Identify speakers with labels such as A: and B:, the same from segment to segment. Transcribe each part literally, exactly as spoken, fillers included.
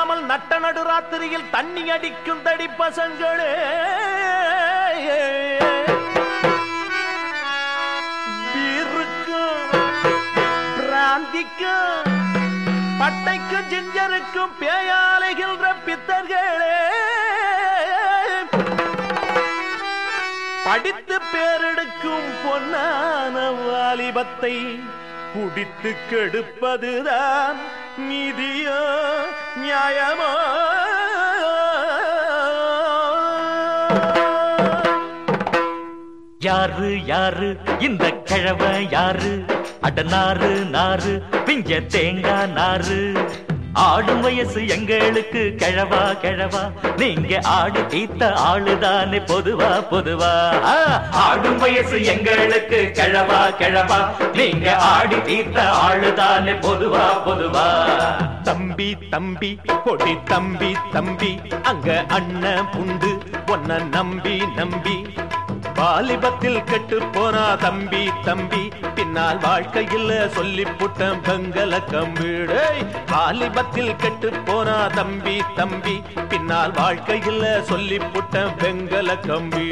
A: தெரியாமல் நட்ட நடு ராத்திரியில் தண்ணி அடிக்கும் தடி பசங்களே, பீருக்கும் பிராந்திக்கும் பட்டைக்கும் ஜிஞ்சருக்கும் பேயாலைகின்ற பித்தர்களே, படித்து பேரெடுக்கும் பொன்னான வாலிபத்தை குடித்து கெடுப்பதுதான் நீதியோ நியாயமோ?
B: யாரு யாரு இந்த கிழவ யாரு? அட நாறு நாறு பிஞ்ச தேங்காய் நாறு. ஆடும் வயசு எங்களுக்கு கிழவா கிழவா, நீங்க ஆடு தீத்த ஆளுதானே பொதுவா பொதுவா. ஆடும் வயசு எங்களுக்கு கிழவா கிழவா, நீங்க ஆடி தீத்த ஆளுதானே பொதுவா பொதுவா.
A: தம்பி தம்பி பொடி தம்பி தம்பி, அங்க அண்ணன் புண்டு ஒன்ன நம்பி நம்பி. வாலிபத்தில் கெட்டு போனா தம்பி தம்பி, பின்னால் வாழ்க்கையில் சொல்லி புட்டம் பெங்கல கம்பிடே. வாலிபத்தில் கெட்டு போனா தம்பி தம்பி, பின்னால் வாழ்க்கையில் சொல்லி புட்டம் பெங்கல கம்பி.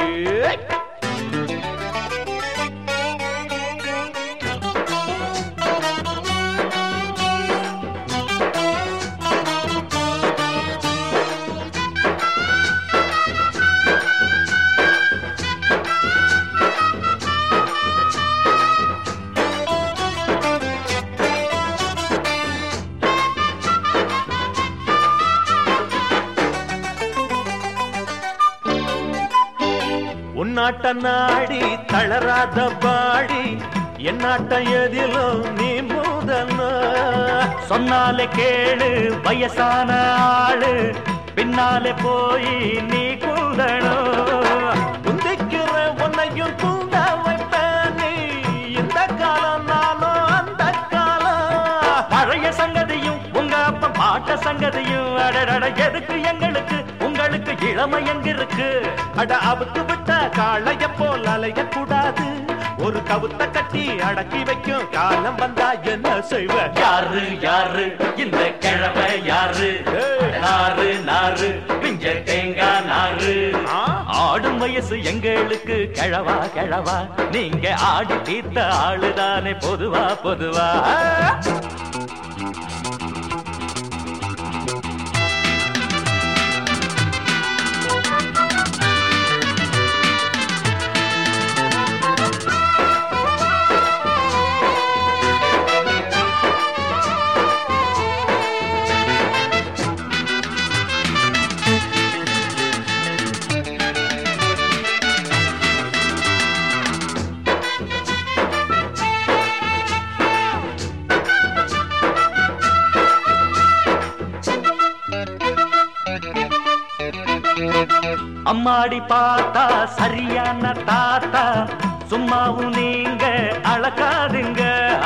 A: உன்னாட்ட நாடி தளராத பாடி, என்னாட்ட எதிலோ நீ முதல்ல.
B: சொன்னாலே கேளு வயசான ஆளு, பின்னாலே போய் நீ கூடணும்.
A: குந்திக்கிற உன்னையும் கூண்ட வைப்ப நீ, இந்த காலம் நானும் அந்த காலம்.
B: பழைய சங்கதியும் உங்க அப்ப பாட்ட சங்கதியும், அடடட எதுக்கு எங்களுக்கு உங்களுக்கு இளமை எங்கிருக்கு?
A: அட அவுத்து விட்ட காளைய போல் அலைய கூடாது, ஒரு கவுத்த கட்டி அடக்கி வைக்கும் காலம் வந்தா என்ன செய்வ?
B: யாரு யாரு இந்த கிழமை யாரு? நாறு நாறு பிஞ்ச தேங்காய் நாறு. ஆடும் வயசு எங்களுக்கு கிழவா கிழவா, நீங்க ஆடி தீர்த்த ஆளுதானே பொதுவா பொதுவா. அம்மாடி பார்த்தா சரியான தாத்தா, சும்மாவும் நீங்க அழகாதுங்க.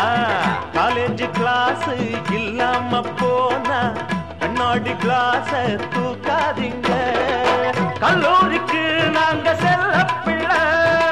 A: காலேஜ் கிளாஸ் இல்லாம போனா கண்ணாடி கிளாஸ் தூக்காதீங்க.
B: கல்லூரிக்கு நாங்க செல்ல பிள்ளை,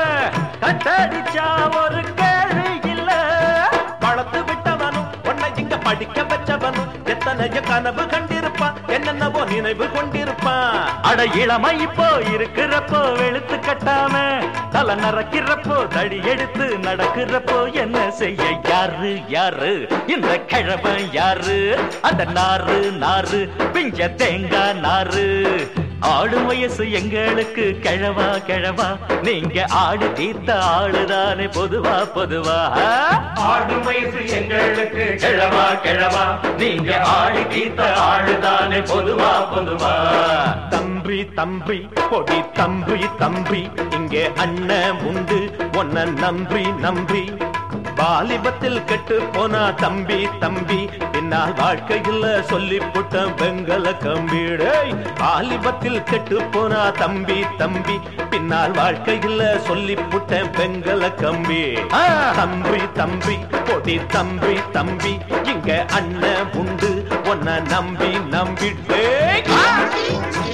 B: கட்டடிச்சா ஒரு கேள்வி இல்ல.
A: வளர்த்து விட்டவனும் உன்னை இங்க படிக்க வச்சவனும் எத்தனைய கனவு கண்டிருப்பான், என்னென்னவோ நினைவு கொண்டிருப்பான்.
B: அட இளமை இப்போ இருக்கிறப்போ வெளுத்து கட்டாம, தலை நறக்கிறப்போ தடி எடுத்து நடக்கிறப்போ என்ன செய்ய? யாரு யாரு இந்த கிழவன் யாரு? அந்த நாறு நாறு பிஞ்ச தேங்காய் நாறு. ஆடும் வயசு எங்களுக்கு கிழவா கிழவா, நீங்க ஆடு தீர்த்த ஆளுதானே பொதுவா பொதுவா. ஆடும் வயசு எங்களுக்கு கிழவா கிழவா, நீங்க ஆடி தீர்த்த ஆளுதானே பொதுவா பொதுவா.
A: தம்பி தம்பி பொடி தம்பி தம்பி, இங்கே அண்ணன் உண்டு ஒன்ன நம்பி நம்பி. வாலிபத்தில் கெட்டு போனா தம்பி தம்பி, பின்னால் வாழ்க்கையில் சொல்லி புட்ட பெங்கல கம்பிடே. வாலிபத்தில் கெட்டு போனா தம்பி தம்பி, பின்னால் வாழ்க்கையில் சொல்லி புட்ட பெங்கல கம்பி. தம்பி தம்பி பொடி தம்பி தம்பி, இங்க அண்ணன் உண்டு ஒன்ன நம்பி நம்பிட்டே.